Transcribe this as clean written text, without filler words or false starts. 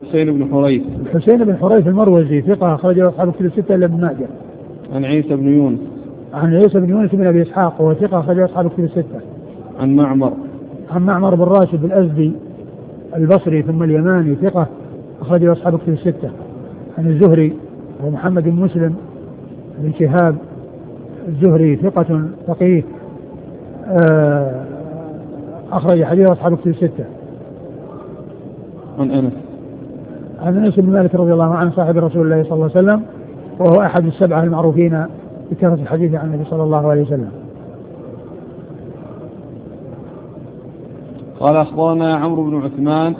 الحسين بن حريث. الحسين بن حريث المروزي ثقة أخرجه أصحاب الكتب الستة إلا ابن ماجه. عن عيسى بن يونس. عن عيسى بن يونس بن أبي إسحاق وهو ثقة أخرجه أصحاب الكتب الستة. عن معمر. عن معمر بن راشد الأزدي البصري ثم اليماني ثقة أخرجه أصحاب الكتب الستة. عن الزهري ومحمد بن مسلم بن شهاب الزهري ثقة فقيه أخرج حديث أصحاب الكتب الستة. عن أنس. عن أنس بن مالك رضي الله عنه صاحب رسول الله صلى الله عليه وسلم وهو أحد السبعة المعروفين بكثرة الحديث عن النبي صلى الله عليه وسلم. قال أخبرنا عمرو بن عثمان